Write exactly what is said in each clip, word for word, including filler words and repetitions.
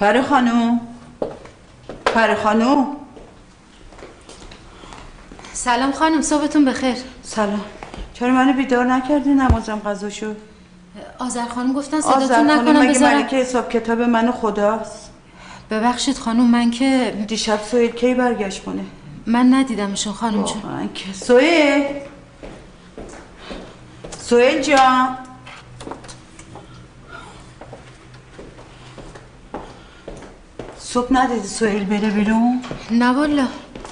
پری خانوم، پری خانوم. سلام خانم، صبحتون بخیر. سلام. چرا منو بیدار نکردی؟ نمازم قضا شد. آذر خانم گفتن صداتون نکنم مگه بذارم. ملکه حساب کتاب من خداست؟ ببخشید خانم، من که دیشب سهیل کی برگشت کنه؟ من ندیدمشون خانم جون. من که سهیل سهیل جان، صبح ندیدی سهیل بره بیرون؟ نه والا.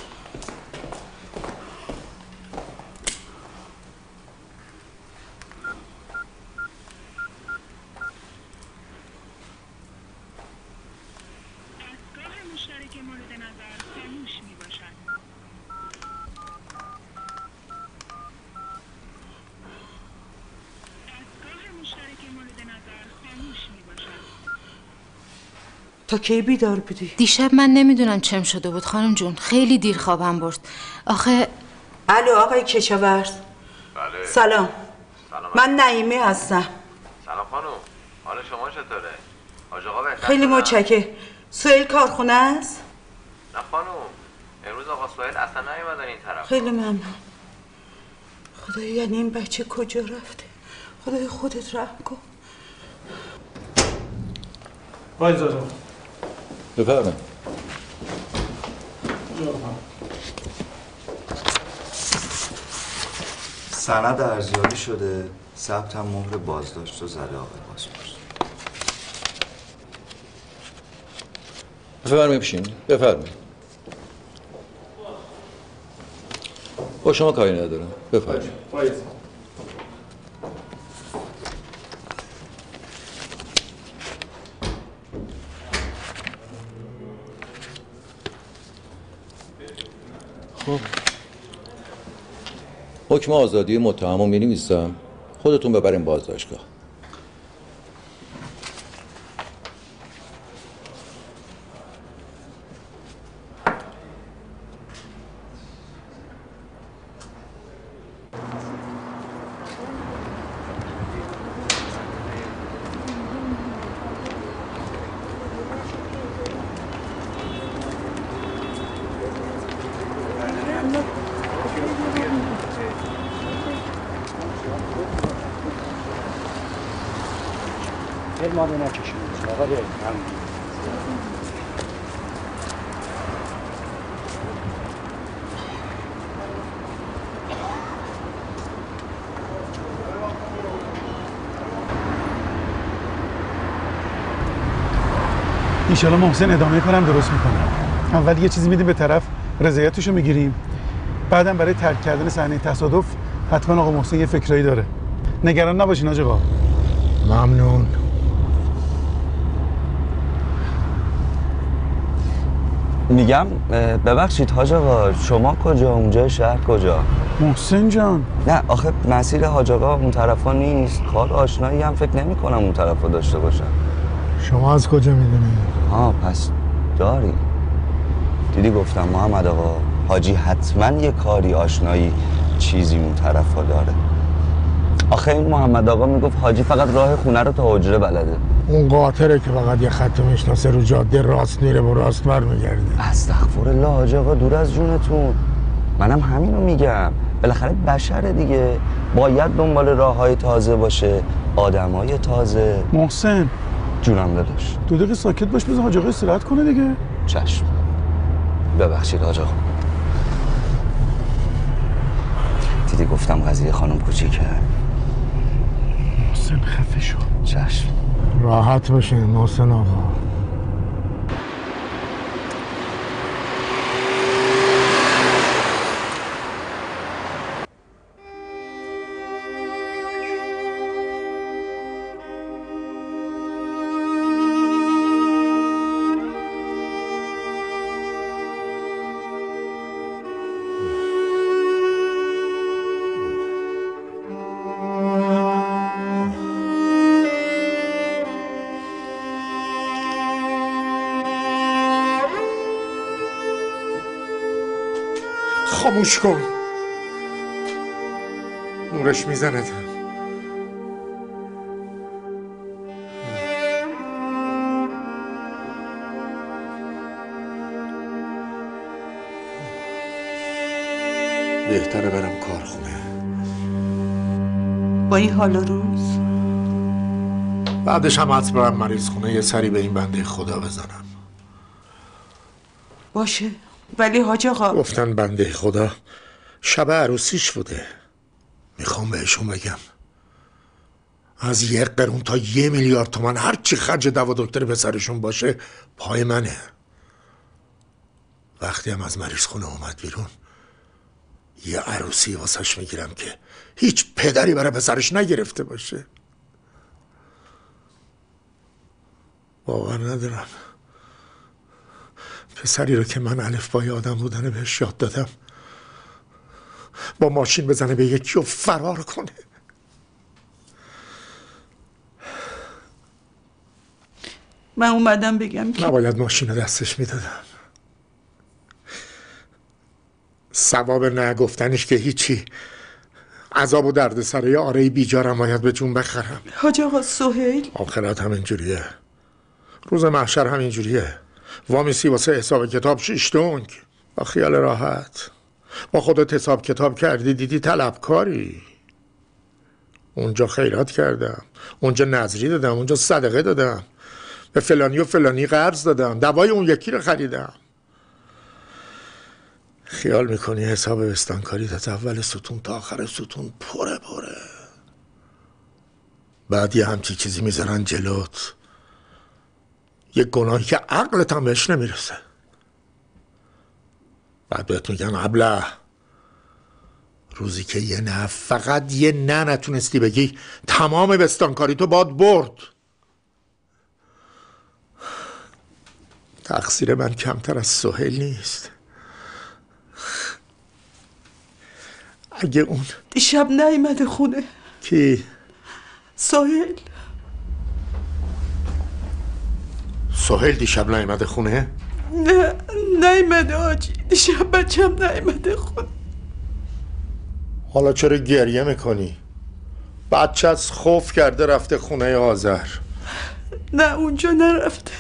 تا کی بیدار بودی؟ دیشب من نمیدونم چم شده بود خانم جون، خیلی دیر خوابم برد. آخه الو آقای کشاورز. بله. سلام. سلام. من نعیمی هستم. سلام خانم. حال شما چطوره؟ حاج آقا بهتر خیلی شدن؟ متشکرم. سهیل کارخونه است؟ نه خانم. امروز آقا سهیل اصلا نیومدن این طرف. خیلی ممنون. خدایا یعنی این بچه کجا رفته؟ خدای خودت رحم کن. وای زارو. بفرمایید. سند ارزیابی شده، ثبت هم مهر بازداشت و زده آقای پاسپورت. بفرمایید بشین. بفرمایید. با شما کاری ندارم. بفرمایید. خب حکم آزادی متهم رو می‌نویسم، خودتون ببرین بازداشتگاه. ما رو نکشیم آقا بریم. ایشالا محسن ادامه کارم درست میکنه. اول یه چیزی میدیم به طرف، رضایتشو میگیریم، بعدم برای ترک کردن صحنه تصادف حتما آقا محسن یه فکرایی داره. نگران نباشین حاج آقا. ممنون. میگم ببخشید حاج آقا، شما کجا؟ اونجا شهر کجا؟ محسن جان. نه آخه مسیر حاج آقا اون طرفا نیست، کار آشنایی هم فکر نمی کنم اون طرفا داشته باشم. شما از کجا میدونی؟ ها پس داری. دیدی گفتم محمد آقا، حاجی حتما یه کاری آشنایی چیزی اون طرفا داره. آخه این محمد آقا میگفت حاجی فقط راه خونه رو تا حجره بلده. اون قاطره که فقط یه خط میشناسه، رو جاده راست میره و راست برمیگرده. استغفرالله حاج آقا، دور از جونتون. منم همینو میگم، بالاخره بشره دیگه، باید دنبال راههای تازه باشه، آدمای تازه. محسن جونم داداش، دو دقیقه ساکت باش، بذار حاج آقا استراحت کنه دیگه. چشم. ببخشید حاج آقا. دیدی گفتم قضیه خانم کوچیکه. محسن خفه شو. چشم. راحت باشین محسن آقا. خاموش کن، نورش میزنه. بهتره برم کارخونه. با این حال و روز بعدش هم حتما برم مریض خونه یه سری به این بنده خدا بزنم. باشه، ولی حاج آقا گفتن بنده خدا شب عروسیش بوده. میخوام بهشون بگم از یک قرون تا یه میلیارد تومن هر چی خرج دوا دکتر پسرشون باشه پای منه. وقتی هم از مریض خونه اومد بیرون یه عروسی واسش میگیرم که هیچ پدری برای پسرش نگرفته باشه. باور ندارم پسری رو که من الفبای آدم بودن بهش یاد دادم با ماشین بزنه به یکی و فرار کنه. من اومدم بگم که نباید ماشین رو دستش میدادم. ثواب نگفتنش که هیچی، عذاب و درد سرای آره بیجارم باید به جون بخرم. حاج آقا سهیل آخرت همینجوریه، روز محشر همینجوریه. وامیسی واسه حساب کتاب شیش دنگ با خیال راحت. با خودت حساب کتاب کردی دیدی طلبکاری. اونجا خیرات کردم، اونجا نذری دادم، اونجا صدقه دادم، به فلانی و فلانی قرض دادم، دوای اون یکی رو خریدم. خیال میکنی حساب بستانکاری از اول ستون تا آخر ستون پره پره. بعد یه همچی چیزی میذارن جلوت، یه گناهی که عقلت هم بهش نمیرسه. بعد بهت میگن ابله، روزی که یه نه فقط یه نه نتونستی بگی تمام بستانکاری تو باد برد. تقصیر من کمتر از سهیل نیست. اگه اون دیشب نیومده خونه. کی؟ سهیل. سهیل دیشب نیومده خونه؟ نه نیومده آجی، دیشب بچم نیومده خونه. حالا چرا گریه میکنی؟ بچه از خوف کرده رفته خونه آذر. نه اونجا نرفته.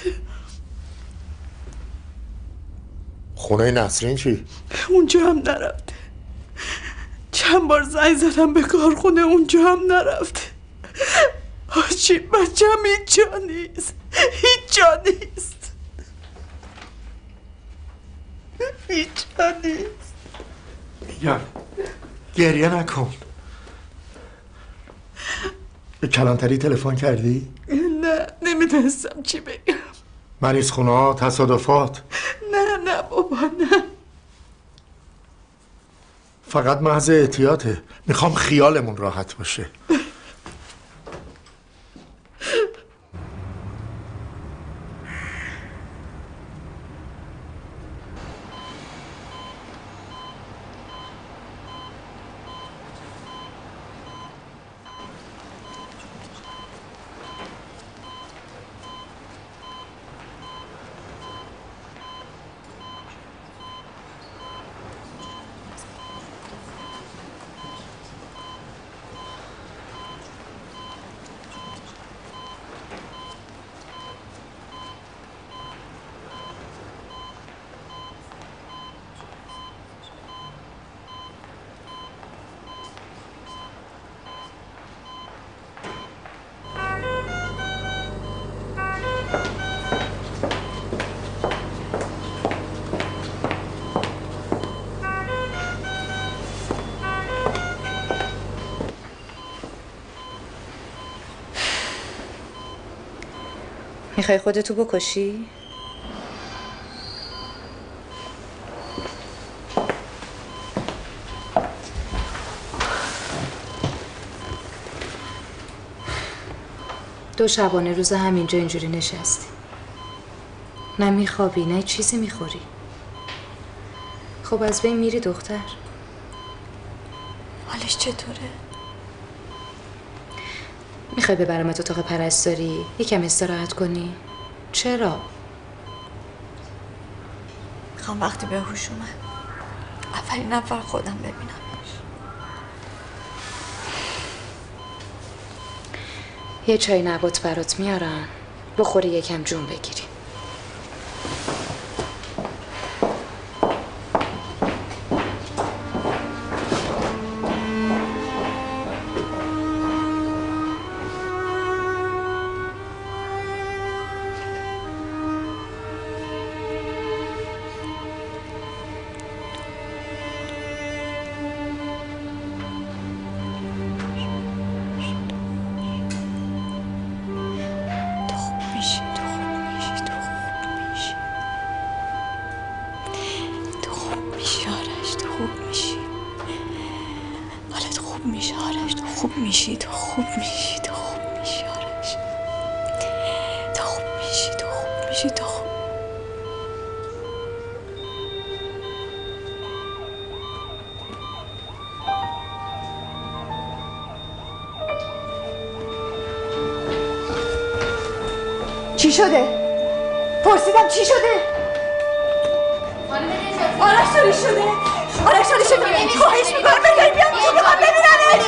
خونه نسرین چی؟ اونجا هم نرفته. چند بار زنگ زدم به کارخونه، اونجا هم نرفته. آجی بچم هیچ جا نیست، هیچ جا نیست، هیچ جا نیست. میگم گریه نکن. به کلانتری تلفن کردی؟ نه نمیدونستم چی بگم. مریض خونه ها، تصادفات؟ نه نه بابا نه. فقط محض احتیاطه، میخوام خیالمون راحت باشه. میخوای خودتو بکشی؟ دو شبانه روز همینجا اینجوری نشستی، نه میخوابی نه چیزی میخوری. خب از بین میری دختر. حالش چطوره؟ میخوای ببرمت اتاق پرستاری یکم استراحت کنی؟ چرا؟ میخوام وقتی به هوش اومد اولین نفر خودم ببینمش. یه چای نبات برات میارم بخوری یکم جون بگیری. میشی، تو خوب میشی، تو خوب میشی آرش. تو خوب میشی، تو خوب میشی، تو خوب. چی شده؟ پرسیدم چی شده؟ آرش داری شده؟ آرش داری شده؟ خواهش میکنم بذاری بیام میشه میخوام ببینمش.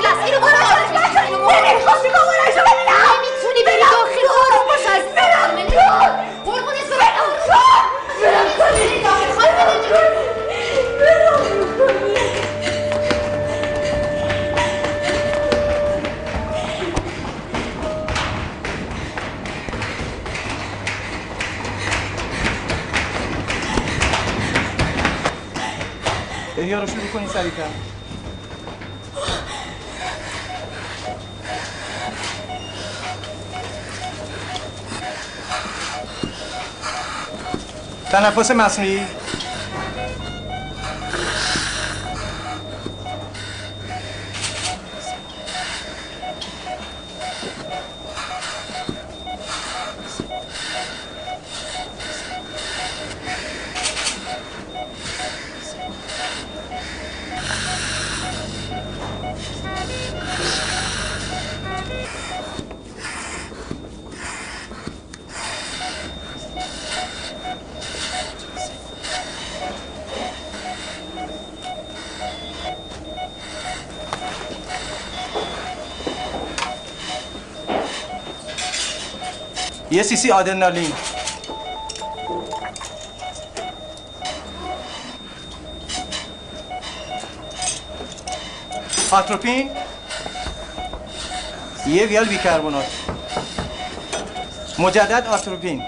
نمیخوام میخوام آرش رو ببینم. نمیتونی بری داخل آروم باش از برم جون. قربونت برم جون. برم کنی برم کنی برم کنی. احیا رو شروع کنی سریع‌تر. تنفس مصنوعی. یه سیسی آدرنالین. آتروپین. یه ویال بیکربنات. مجدد آتروپین.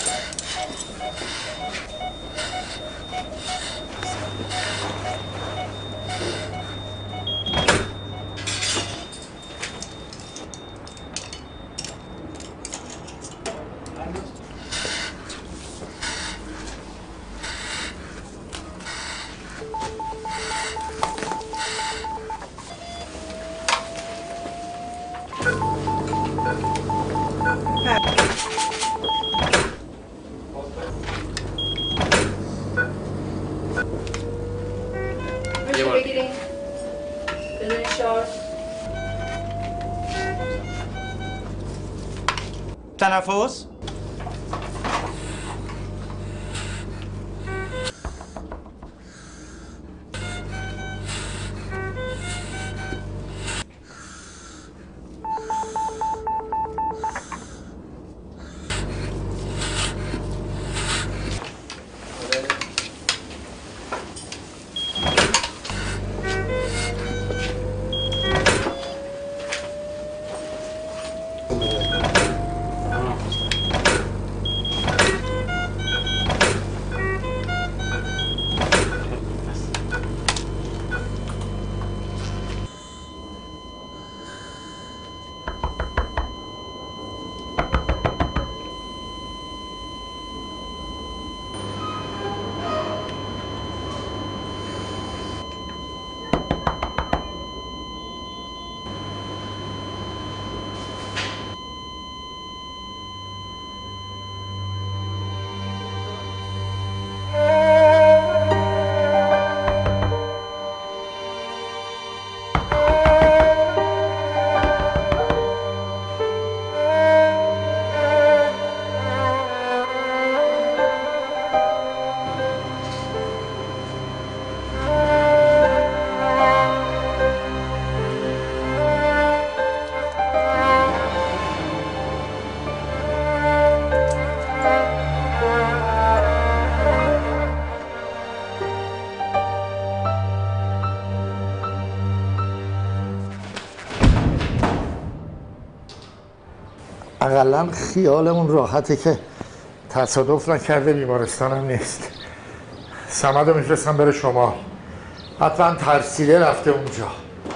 تنفس. اقلا خیالمون راحته که تصادف نکرده، بیمارستان هم نیست. صمد رو میفرستم بره شما، حتما ترسیده رفته اونجا،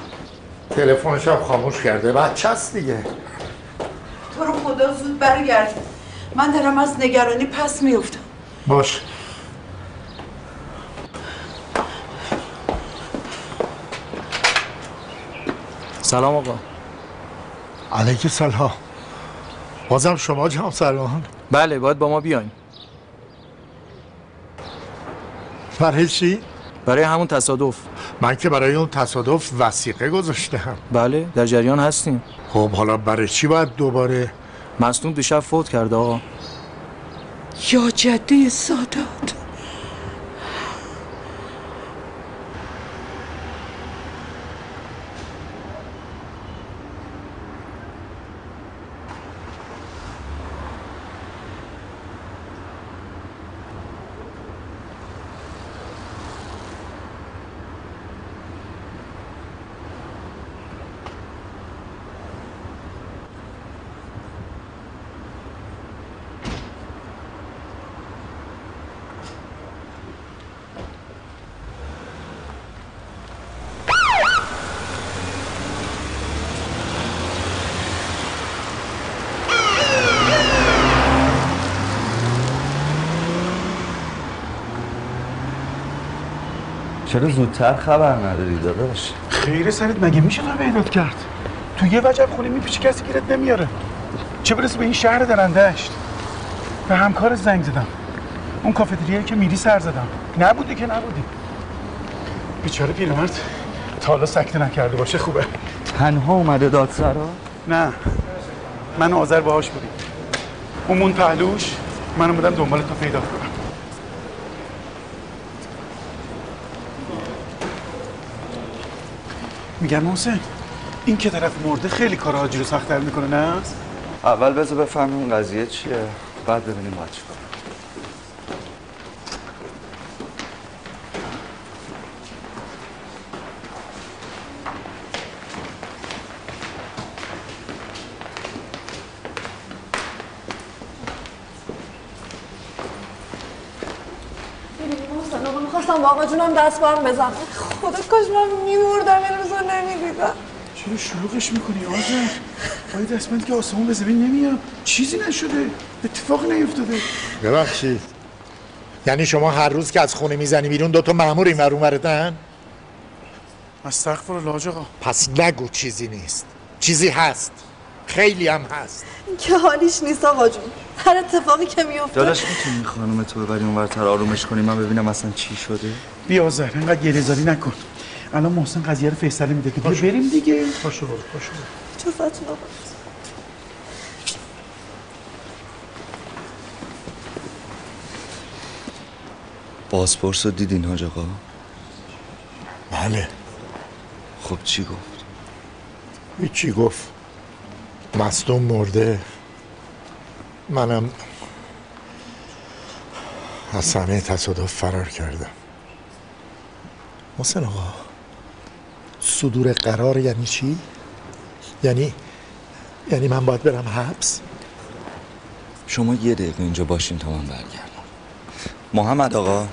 تلفنش هم خاموش کرده، بچه هست دیگه. تو رو خدا زود برگرد، من دارم از نگرانی پس میفتم. باش. سلام آقا. علیک سلام. بازم شما جناب سروان؟ بله باید با ما بیاین. برای چی؟ برای همون تصادف. من که برای اون تصادف وثیقه گذاشتم. بله در جریان هستیم. خب حالا برای چی باید دوباره؟ مصدوم دیشب فوت کرده آقا. یا جده سادات. چرا زودتر خبر نداری داداش؟ خیره سرت مگه میشه تو پیدات کرد؟ تو یه وجب خونه میپیچی کسی گیرت نمیاره. چه برسه به این شهر درندشت. به همکار زنگ زدم. اون کافتریایی که میری سر زدم. نبودی که نبودی. بیچاره پیرمرد تا حالا سکته نکرده باشه خوبه. تنها اومده دادسرا؟ نه. من و آذر باهاش بودیم. اون مون پهلوش، من اومدم دنبال تو پیدا کنم. میگن محسن این که طرف مرده خیلی کار حاجی رو سخت‌تر میکنه نه؟ اول بذار بفهمیم این قضیه چیه بعد ببینیم باید چیکار. میخواستم با آقا جونم دست برم بزنم. خدا کاش من میمردم این روزا نمیدیدم. چرا شلوغش میکنی آذر؟ آیا دستمند که آسمون به زمین نمیاد؟ چیزی نشده، اتفاق نیفتاده. ببخشید یعنی شما هر روز که از خونه میزنی بیرون دوتا مأمور این ور اون وردن؟ استغفرالله حاج آقا. پس نگو چیزی نیست. چیزی هست، خیلی هم هست. این که حالیش نیست آقا جون. هر اتفاقی که میفته. داداش میتونی خانم تو ببری اون ورتر آرومش کنی من ببینم اصلا چی شده؟ بیا آذر اینقدر گریه‌زاری نکن. الان محسن قضیه رو فیصله میده که بیا بریم دیگه. پاشو برو پاشو برو. چوفتون آقا. بازپرس رو دیدین حاج آقا؟ بله. خب چی گفت؟ هیچی گفت. مصدوم مرده. منم از صحنه تصادف فرار کردم. محسن آقا صدور قرار یعنی چی؟ یعنی یعنی من باید برم حبس؟ شما یه دقیقه اینجا باشین تا من برگردم. محمد آقا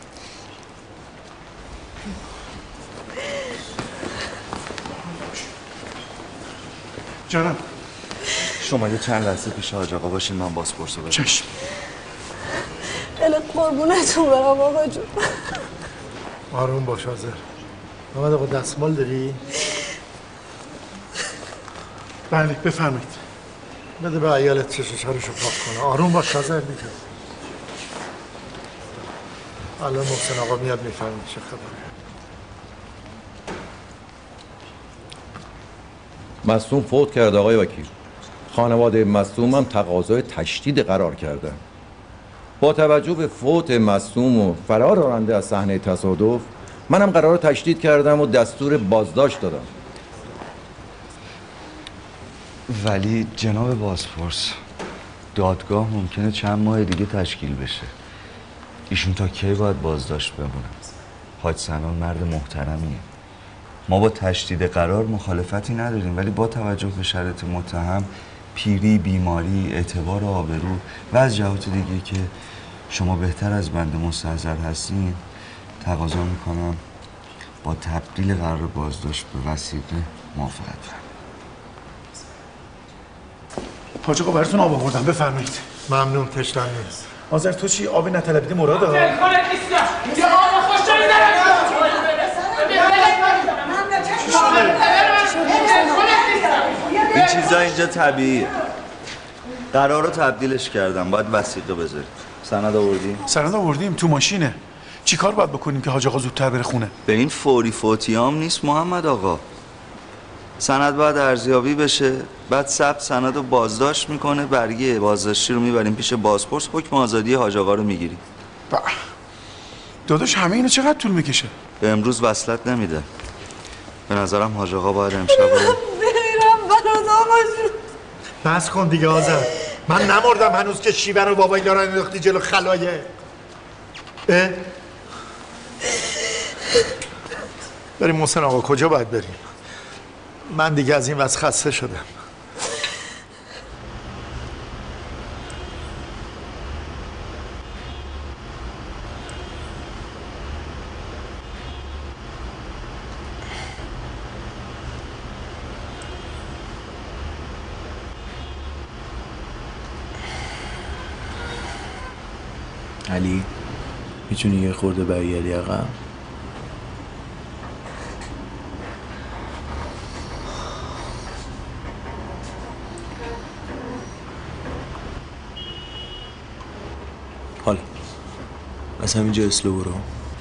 جانم شما یه چند لحظه پیش حاج آقا باشین من بازپرسو برم. چشم. دل قربونتون برم آقا جون. آروم باش آذر. محمد آقا دستمال داری؟ بله بفرمایید. بده به عیالت چشم‌هاشو پاک کنه. آروم باش آذر میگم. الان محسن آقا میاد میفهمید چه خبره. مصدوم فوت کرد آقای وکیل. خانواده مصدوم هم تقاضای تشدید قرار کردن. با توجه به فوت مصدوم و فرار راننده از صحنه تصادف منم قرار رو تشدید کردم و دستور بازداشت دادم. ولی جناب بازپرس دادگاه ممکنه چند ماه دیگه تشکیل بشه. ایشون تا کی باید بازداشت بمونن؟ حاج سنان مرد محترمیه. ما با تشدید قرار مخالفتی نداریم ولی با توجه به شرایط متهم پیری، بیماری، اعتبار و آبرو و از جهات دیگه که شما بهتر از بنده مستحضر هستین تقاضا میکنم با تبدیل قرار بازداشت به وثیقه موافقت کنم. حاج آقا براتون آب آوردم بفرمایید. ممنون تشنه نیست. آذر تو چی آبی نطلبیده مراده ها؟ یه آب خوشتری ندارم. چی شده؟ این چیزا اینجا طبیعیه. قرار رو تبدیلش کردم، باید وثیقه بذاریم. سند آوردیم؟ سند آوردیم تو ماشینه. چی کار باید بکنیم که حاج آقا زودتر بره خونه؟ به این فوری فوتیام نیست محمد آقا. سند باید ارزیابی بشه، بعد ثبت سند رو بازداشت میکنه، برگه بازداشتی رو میبریم پیش بازپرس، حکم آزادی حاج آقا رو میگیریم. داداش همه اینو چقدر طول میکشه؟ به امروز وصلت نمیده. به نظرم حاج آقا باید امشب رو میرم برات آقا جون. بس کن دیگه آذر. من نمردم هنوز که شیون و بابایی دارن انداختی جلو خلایق. اه؟ بریم محسن آقا، کجا باید بریم؟ من دیگه از این وضع خسته شدم. علی میتونی یه خورده برگردی عقب؟ حالا از همینجا اسلو برو.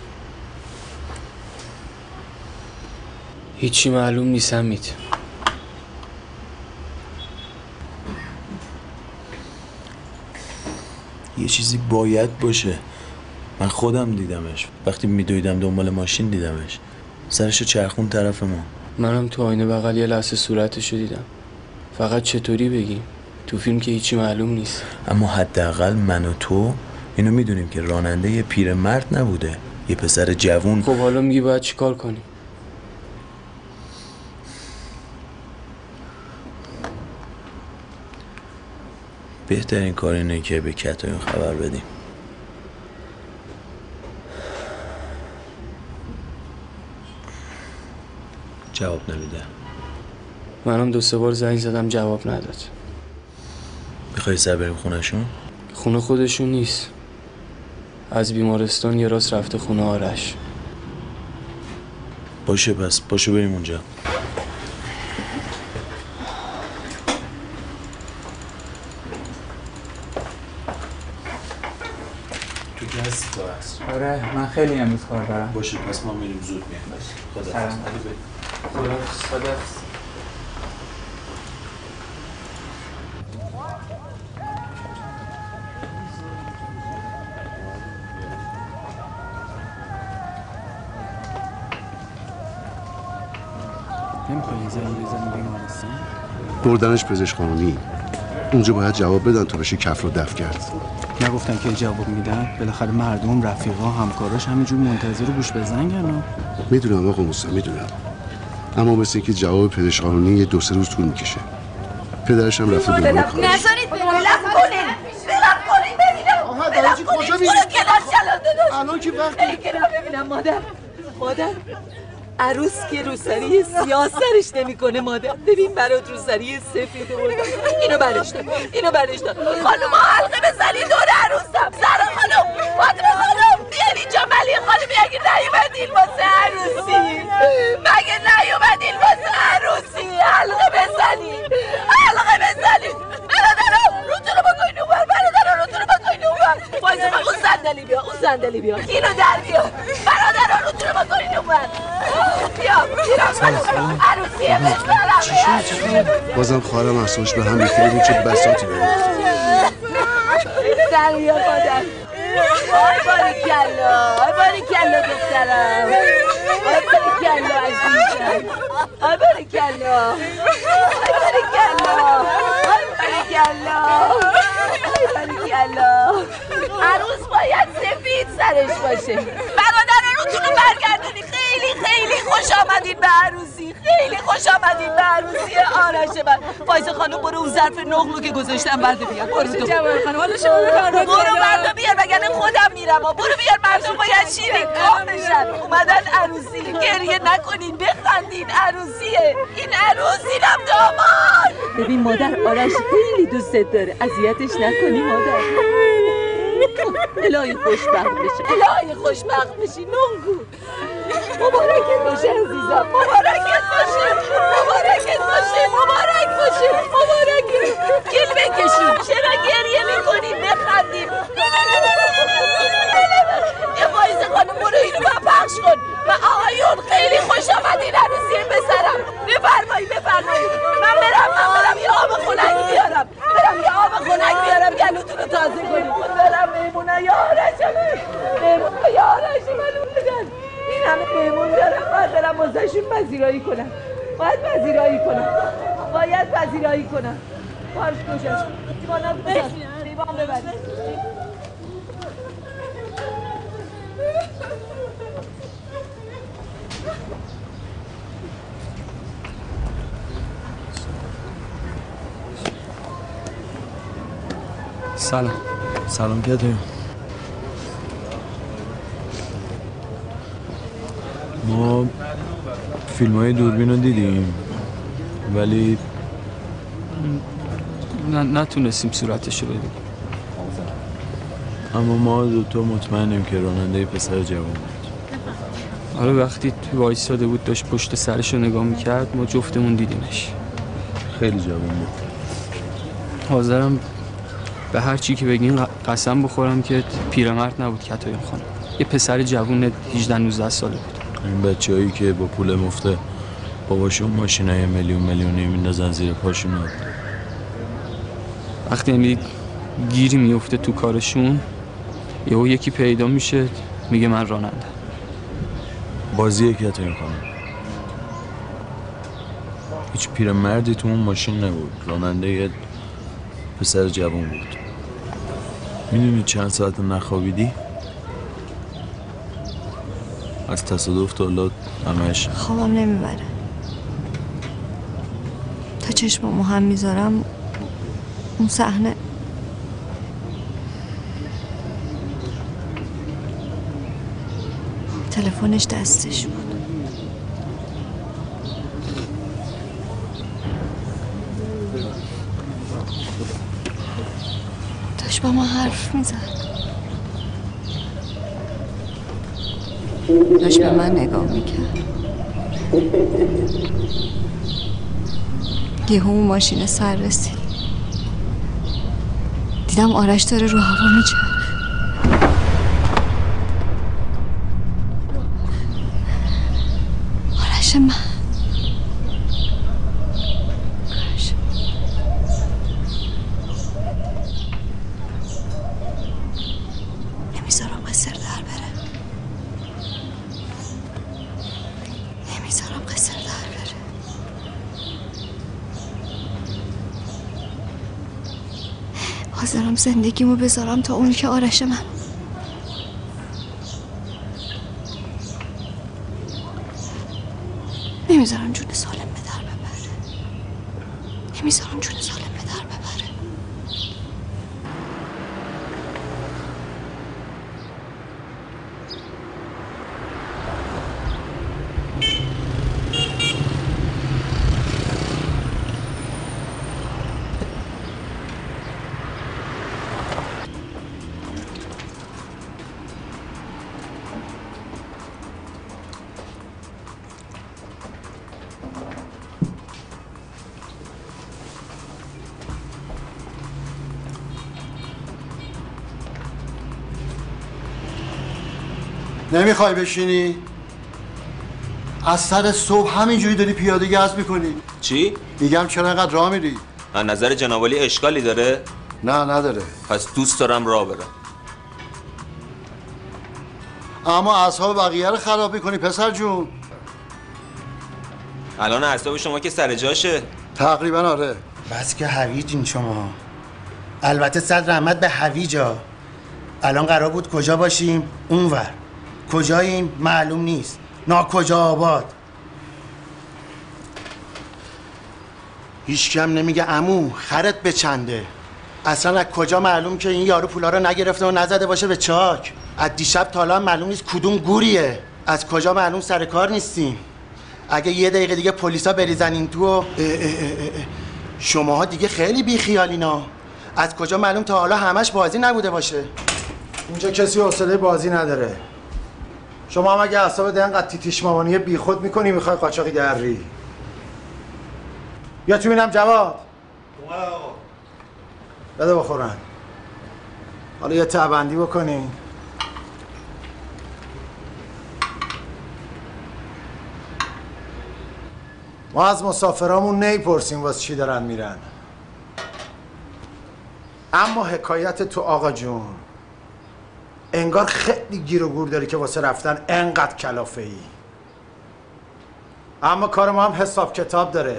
هیچی معلوم نیست حمید. یه چیزی باید باشه. من خودم دیدمش وقتی میدویدم دنبال ماشین دیدمش، سرشو چرخون طرف ما. منم تو آینه بغل یه لحظه صورتشو دیدم. فقط چطوری بگیم؟ تو فیلم که هیچی معلوم نیست. اما حداقل من و تو اینو میدونیم که راننده یه پیرمرد نبوده، یه پسر جوون. خب حالا میگی باید چیکار کنیم؟ بهترین کار اینه که به کتایون خبر بدیم. جواب نمیده. منم دو سه بار زنگ زدم جواب نداد. میخوای سر بریم خونهشون؟ خونه خودشون نیست. از بیمارستان یه راست رفته خونه آرش. باشه پس باشه بریم اونجا. تو که هستی تا عصر؟ آره من خیلی امروز کار دارم. باشه پس ما میریم زود میام. باشه خدا سلام. خدا خدا. نمیخوایی زنگ بزنی بیمارستان؟ بردنش پزشک قانونی. اونجا باید جواب بدن تا بشه کف رو دفع کرد. نگفتن که جواب میدن؟ بالاخره مردم، رفیقا، همکاراش همینجور منتظر گوش به زنگن. میدونم آقا موسی میدونم. اما مثل اینکه جواب پزشک قانونی یه دو سه روز طول میکشه. پدرش هم رفته دنبال کارش. نذارید بلم کنین بلم کنین ببینم. آها دارجی کجا میری؟ برو کنار شلان داداش. الان که وقت برو کنار ببینم مادر. مادر عروس که روسری سیاه سرش نمیکنه مادر. ببین برات روسری سفید آوردم. اینو برش دار. اینو برش دار. خانوما حلقه بزنید دور عروسم. سارا خانم، فاطمه خانم، بیاین اینجا. ملیه خانم اگه نیومدین واسه عروسی، مگه نیومدین واسه عروسی حلقه بزنید. حلقه بزنید. برادرم روتون رو بکنین اونور. برادرم روتون رو بکنین اونور. وایسا اون صندلی بیا. اون صندلی بیا. اینو در بیار. برادرم روتون رو بکنین اونور. بیا بیا عروسیه بزنم. بازم خواهرم احساش به هم ریخته. ببین چه بساطی برید. در بیا مادر. آی باریکلا، آی باریکلا دخترم. آی باریکلا عزیزم. آی باریکلا. آی باریکلا. آی باریکلا. آی باریکلا. عروس باید سفید سرش باشه. برادر روتون رو برگردونی. خیلی خیلی خوش آمدین به عروسی. خیلی خوش آمدین به عروسی آرش من. فایزه خانم برو اون ظرف نقلو که گذاشتم برده بیار. برو تو. جواب خانم حالا شما برو برده بیار وگرنه خودم میرم. برو بیار مردم باید شیرین کام بشن. اومدن عروسی. گریه نکنین بخندین. عروسیه. این عروسینم داماد. ببین مادر آرش خیلی دوستت داره. اذیتش نکنی مادر. الهی خوشبخت بشه. الهی خوشبخت بشی. نونگو مبارکت باشه عزیزم، مبارکت باشه، مبارکت باشه، مبارک باشه، مبارکت. گل بکشیم، چرا گریه میکنیم؟ بخندیم. یه فایزه خانم برو اینو من پخش کن. و آقایون خیلی خوش آمدین عروسی پسرم. بفرمایید بفرمایید. من برم من برم یه آب خنک بیارم. برم یه آب خنک بیارم گلوتون رو تازه کنیم. برم میمونه یارشمه. میمونه یارشم من بودن. این همه میمون دارم باید برم واسهشون پذیرایی کنم. باید پذیرایی کنم. باید پذیرایی کنم. پارش کشش. دیوانا بزن. دیوان ببرید. سلام. سلام کتیم. ما فیلم های دوربین رو دیدیم ولی نه نتونستیم صورتش رو ببینیم. اما ما دوتا مطمئنیم که راننده پسر جوان بود. آره وقتی وایستاده بود داشت پشت سرش رو نگاه میکرد ما جفتمون دیدیمش. خیلی جوان بود. حاضرم به هر چی که بگین قسم بخورم که پیرمرد نبود کتایم خانم. یه پسر جوون هجده نوزده ساله بود. این بچه‌هایی که با پول مفته باباشون ماشینای میلیون میلیونی میندازن زیر پاشون. وقتی یعنی گیری میفته تو کارشون یهو یکی پیدا میشه میگه من راننده. بازیه کتایم خانم. هیچ پیرمردی تو اون ماشین نبود. راننده یه پسر جوان بود. میدونی چند ساعت نخوابیدی؟ از تصادف تا الان همش خوابم نمیبره. تا چشمامو هم میذارم اون صحنه تلفنش دستش بود. داشت با ما حرف میزد. داشت به من نگاه میکرد. یهو اون ماشین سر رسید. دیدم آرش داره رو هوا میچرخه. آرش من آرش نمیذارم قصر در بره. نمیذارم قصر در بره. حاضرم زندگیمو بذارم تا اون که آرش من. نمیذارم جون سالم به در ببره. نمیذارم جون سالم به در ببره. نمیخوای بشینی؟ از سر صبح همینجوری داری پیاده گز میکنی. چی؟ میگم چرا انقدر راه میری؟ از نظر جنابالی اشکالی داره؟ نه نداره. پس دوست دارم راه برم. اما اعصاب بقیه رو خراب میکنی پسر جون. الان اعصاب شما که سر جاشه. تقریبا آره. بس که هویجین شما. البته صد رحمت به هویجا. الان قرار بود کجا باشیم؟ اونور. کجاییم؟ معلوم نیست. ناکجا آباد. هیچ کم نمیگه عمو خرت به چنده. اصلا از کجا معلوم که این یارو پولا رو نگرفته و نزده باشه به چاک؟ از دیشب تا الان معلوم نیست کدوم گوریه. از کجا معلوم سر کار نیستیم. اگه یه دقیقه دیگه پلیسا بریزن این تو شماها دیگه خیلی بیخیالینا. از کجا معلوم تا حالا همش بازی نبوده باشه؟ اینجا کسی حوصله بازی نداره. شما هم اگه اعصابت اینقدر تیتیش مامانی بی خود میکنی میخوای قاچاقی دری. یا تو بینم جواد. بده بخورن. حالا یه تعبندی بکنین. ما از مسافرامون نیپرسیم واسه چی دارن میرن. اما حکایت تو آقا جون انگار خیلی گیر و گور داری که واسه رفتن انقدر کلافه ای. اما کار ما هم حساب کتاب داره.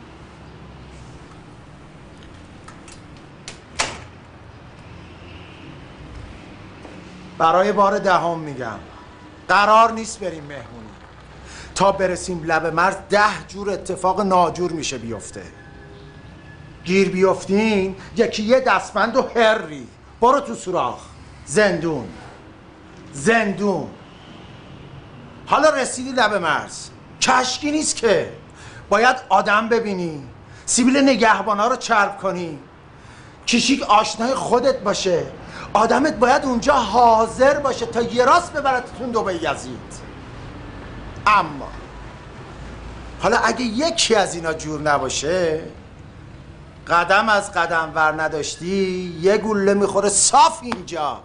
برای بار دهم میگم قرار نیست بریم مهمونی. تا برسیم لب مرز ده جور اتفاق ناجور میشه بیفته. گیر بیفتین یکی یه دستبند و هری برو تو سوراخ. زندون زندون. حالا رسیدی لب مرز کشکی نیست که، باید آدم ببینی، سیبیل نگهبانا رو چرب کنی، کشیک آشنای خودت باشه، آدمت باید اونجا حاضر باشه تا یه راست ببرتتون دبی یزید. اما حالا اگه یکی از اینا جور نباشه، قدم از قدم ور نداشتی یه گوله میخوره صاف اینجا.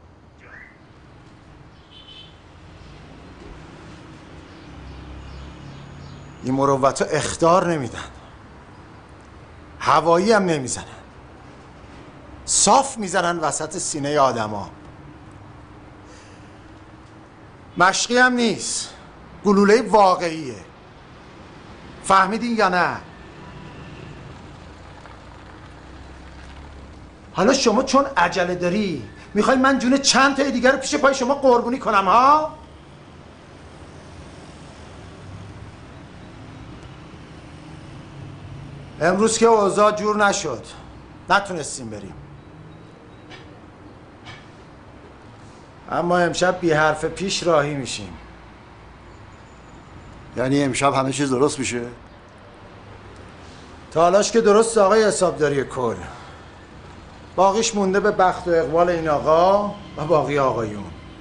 این مروت ها اخطار نمیدن، هوایی هم نمیزنن، صاف میزنن وسط سینه آدم ها. مشقی هم نیست، گلوله واقعیه. فهمیدین یا نه؟ حالا شما چون عجله داری میخوای من جون چند تای دیگر رو پیش پای شما قربونی کنم ها؟ امروز که اوضاع جور نشد نتونستیم بریم، اما امشب بی حرف پیش راهی میشیم. یعنی امشب همه چیز درست میشه؟ تا حالاش که درست آقای حسابداری کل، باقیش مونده به بخت و اقبال این آقا و باقی آقایون.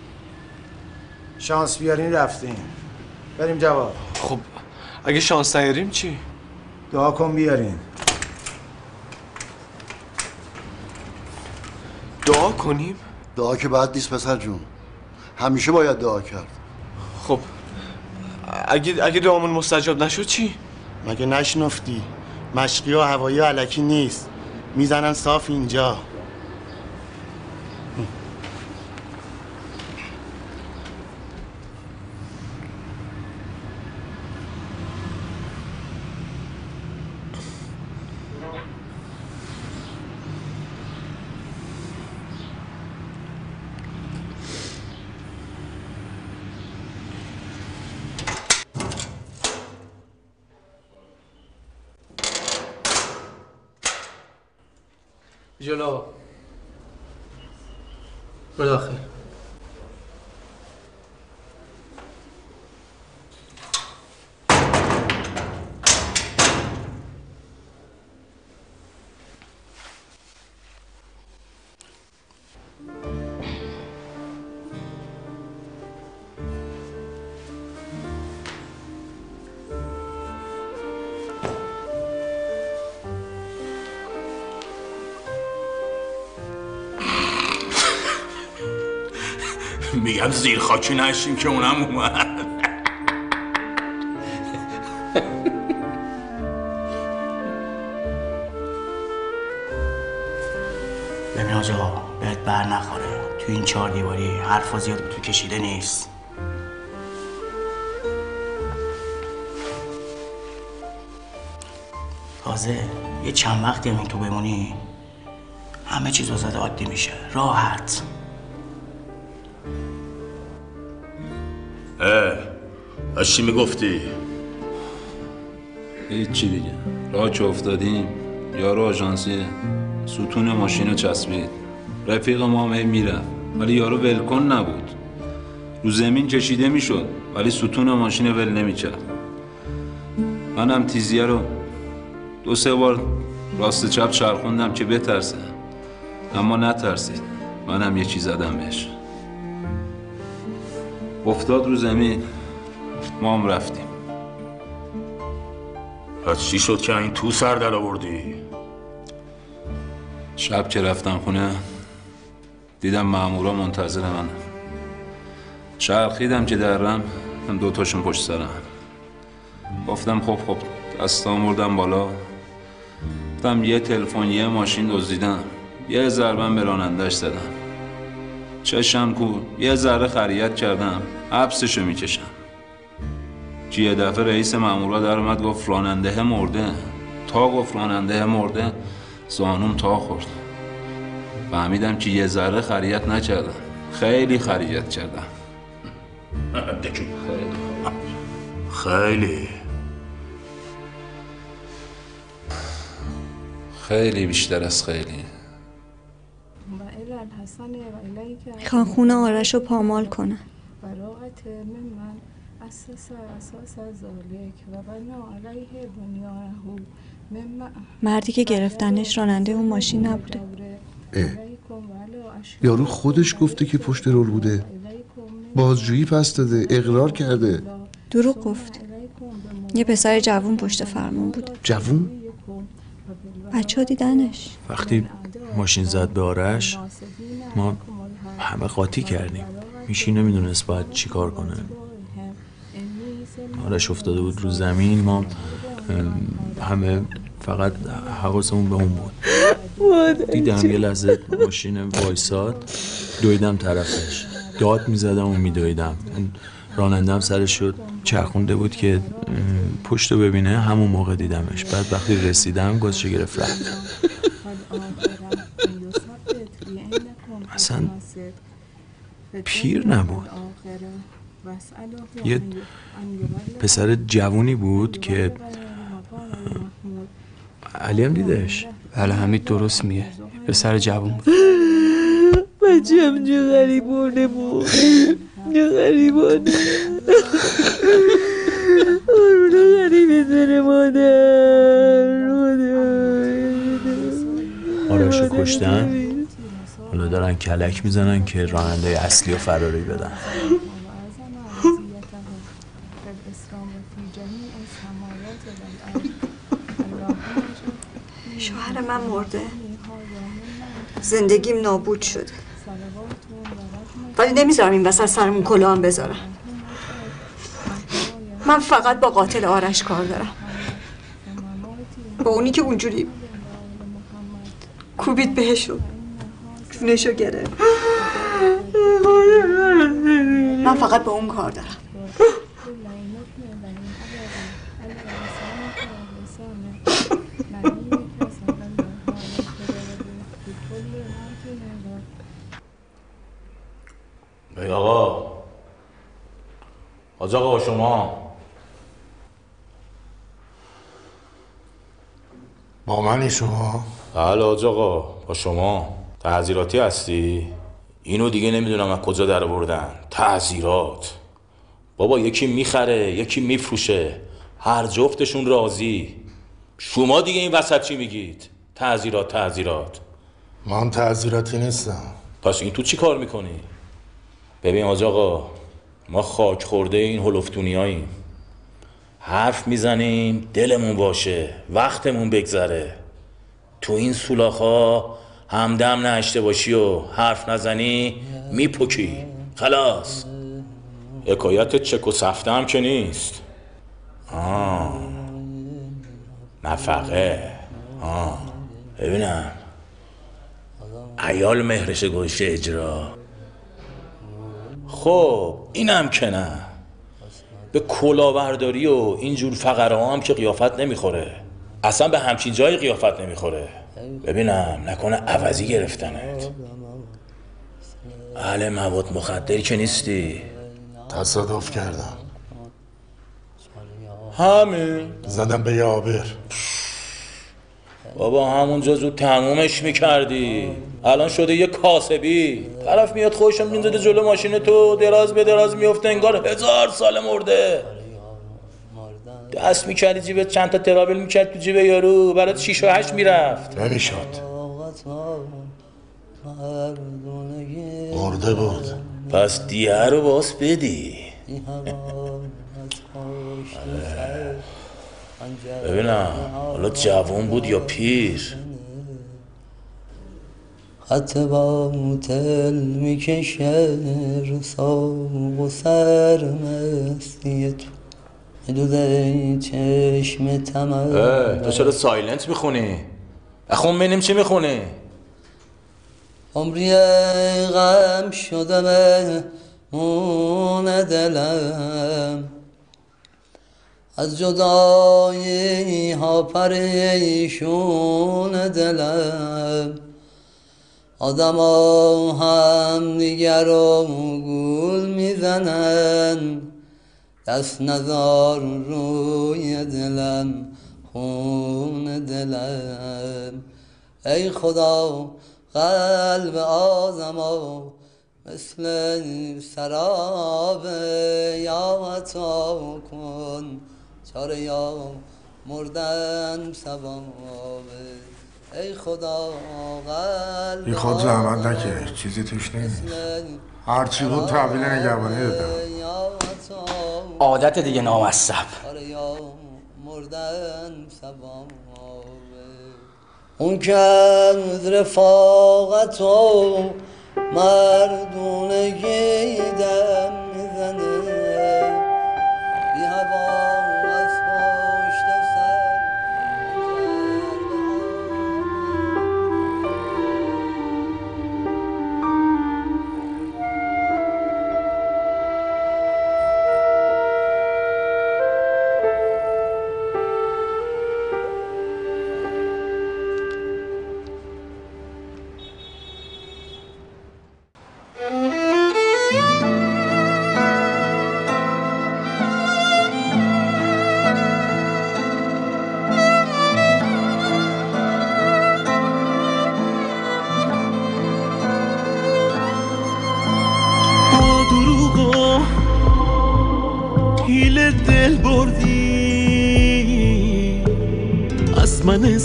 شانس بیارین رفتیم. بریم جواب. خب اگه شانس نیاریم چی؟ دعا کن بیارین. دعا کنیم؟ دعا که بد نیست پسر جون، همیشه باید دعا کرد. خب اگه اگه دعامون مستجاب نشد چی؟ مگه نشنفتی؟ مشقی و هوایی و علکی نیست، میزنن صاف اینجا. جلو بداخل. میگم زیر خاکی نشیم که اونم اومد. ببین آجا بهت بر نخوره، تو این چهار دیواری حرفا زیاد تو کشیده نیست. تازه یه چند وقتی همین تو بمونی همه چیز واسه عادی میشه، راحت. اه از چی میگفتی؟ هیچی دیگه. راه که افتادیم یارو آژانسی ستون ماشین رو چسبید. رفیق ما هم هی میرفت ولی یارو ولکن نبود. رو زمین کشیده میشد ولی ستون ماشین ول نمیکرد. منم تیزیه رو دو سه بار راست چپ چرخوندم که بترسه، اما نترسید. منم یه چیز زدم بهش. افتاد رو زمین، ما هم رفتیم. پس چی شد که این تو سر در آوردی؟ شب که رفتم خونه دیدم مامورا منتظر منم. چرخیدم که درم، هم دوتاشون پشت سرم. گفتم خب خب دستام بردم بالا، گفتم یه تلفن یه ماشین دزدیدم، یه ضربم به راننده‌اش زدم، چشم کو یه ذره خریت کردم، حبسشو میکشم. یه دفعه رئیس مامورا در اومد گفت راننده مرده. تا گفت راننده مرده زانوم تا خورد. فهمیدم که یه ذره خریت نکردم، خیلی خریت کردم. خیلی خیلی بیشتر از خیلی. میخوان خونه آرش رو پامال کنن. مردی که گرفتنش راننده اون ماشین نبوده. یارو خودش گفته که پشت رول بوده، بازجویی پس داده، اقرار کرده. دروغ گفت. یه پسر جوون پشت فرمون بود. جوون؟ بچه ها دیدنش. وقتی ماشین زد به آرش ما همه قاطی کردیم. میشی نمیدونست باید چی کار کنه. آرش افتاده بود رو زمین، ما همه فقط حواسمون به اون بود. دیدم یه لحظه ماشین وایساد، دویدم طرفش، داد میزدم و میدویدم. رانندم سرش شد چرخونده بود که پشت رو ببینه، همون موقع دیدمش. بعد وقتی رسیدم گازشو گرفت رفت. اصلا پیر نبود، یه پسر جوونی بود که علی هم دیدش. بله حمید درست میگه، پسر جوون بود. بچه هم جو غریبانه بود، جو غریبانه اونو غریبه داره مادر. آرشو کشتن، حالا دارن کلک میزنن که راننده اصلی و فراری بدن. شوهر من مرده، زندگیم نابود شده، ولی نمیذارم این وسط سرمون کلاه هم بذارم. من فقط با قاتل آرش کار دارم، با اونی که اونجوری کوبید بهشو، جونشو گرفت. من فقط با اون کار دارم. ای آقا، حاج آقا شما با منی شما؟ بله حاج آقا با شما. تعذیراتی هستی؟ اینو دیگه نمیدونم از کجا در آوردن. تعذیرات بابا، یکی میخره یکی میفروشه، هر جفتشون راضی. شما دیگه این وسط چی میگید؟ تعذیرات تعذیرات. من تعذیراتی نیستم. پس این تو چی کار میکنی؟ ببین حاج آقا، ما خاک خورده این هلفتونیاییم، حرف میزنیم دلمون باشه، وقتمون بگذره. تو این سولاخا همدم نهشته باشی و حرف نزنی میپکی خلاص. حکایت چک و سفته هم که نیست. آه نفقه. آه ببینم عیال مهرش گوشه اجرا. خب اینم که نه، به کلاهبرداری و اینجور فقرها هم که قیافت نمیخوره، اصلا به همچین جای قیافت نمیخوره. ببینم نکنه عوضی گرفتنت. اهل مواد مخدری که نیستی؟ تصادف کردم. همین زدم به یه آبر. بابا همونجا زود تمومش میکردی، الان شده یه کاسبی. طرف میاد خودشو میندازه جلو ماشین تو، دراز به دراز میفته انگار هزار سال مرده. دست میکردی جیبت، چند تا ترابل میکرد تو جیب یارو، برات شیش و هشت میرفت. نمیشد، مرده بود. پس دیه رو باز بدی. ببینم حالا جوان بود یا پیر؟ حتی با تل میکشه رساق و سرمستی تو حدود چشم تمام. تو چرا سایلنت میخونی؟ اخون بینیم چی میخونی؟ عمری غم شده به مون دلم، از جدایی ها پریشون دلم. آدم ها هم دیگر رو گول میزنن، دست نزار روی دلم خون دلم. ای خدا قلب آدمو مثل سراب یا عطا کن، چاره یا مردن ثوابه. ای خدا قلب بی خود زحمت نکه، چیزی توش نیست. هرچی بود تحویل نگهبانی دادم. عادت دیگه نامصب. اون که از رفاقت و مردونگی دم میزنه، بی هوا از پشت سر. دل بردی از من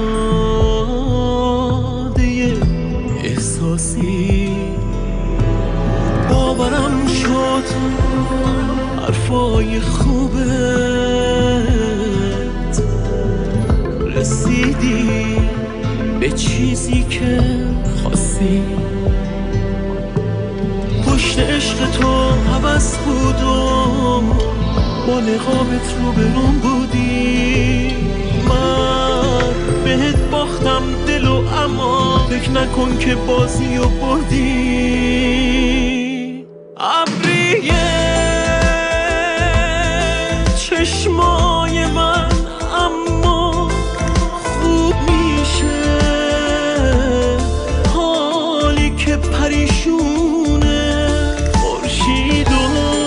ساده احساسی، باورم شد حرفای خوبت، رسیدی به چیزی که خواستی. پشت عشق تو هوس بود و با نقابت رو برون بودی. من بهت باختم دل و اما فکر نکن که بازی رو بردی. ابریه چشمای من اما خوب میشه حالی که پریشونه خورشید و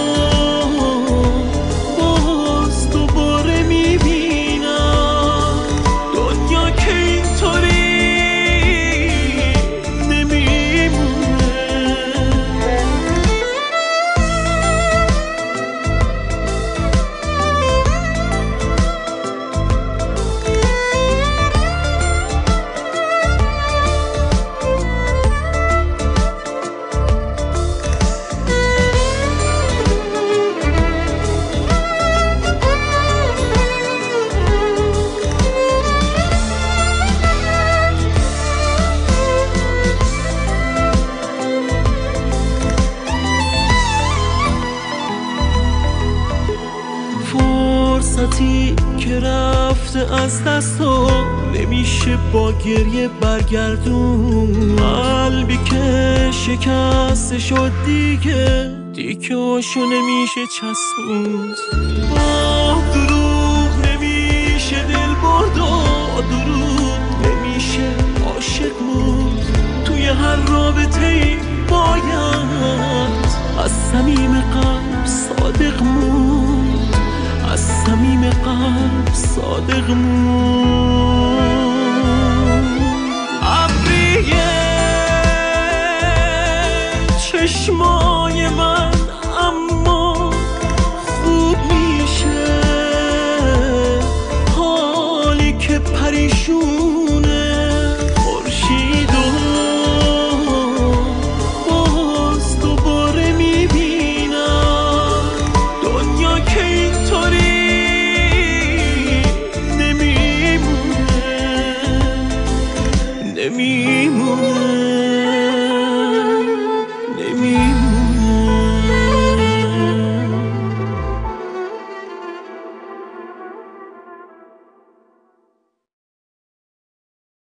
که رفته از دست و نمیشه با گریه برگردون. قلبی که شکسته شد دیگه دیگه هاشو نمیشه چسبوند. با دروغ نمیشه دل برد و دروغ نمیشه عاشق موند. توی هر رابطه ای باید از صمیم قلب صادق موند، از صمیم قلب صادق موند. ابریه چشمای من اما خوب میشه حالی که پریشونه خورشید و باز دوباره نمیمونه.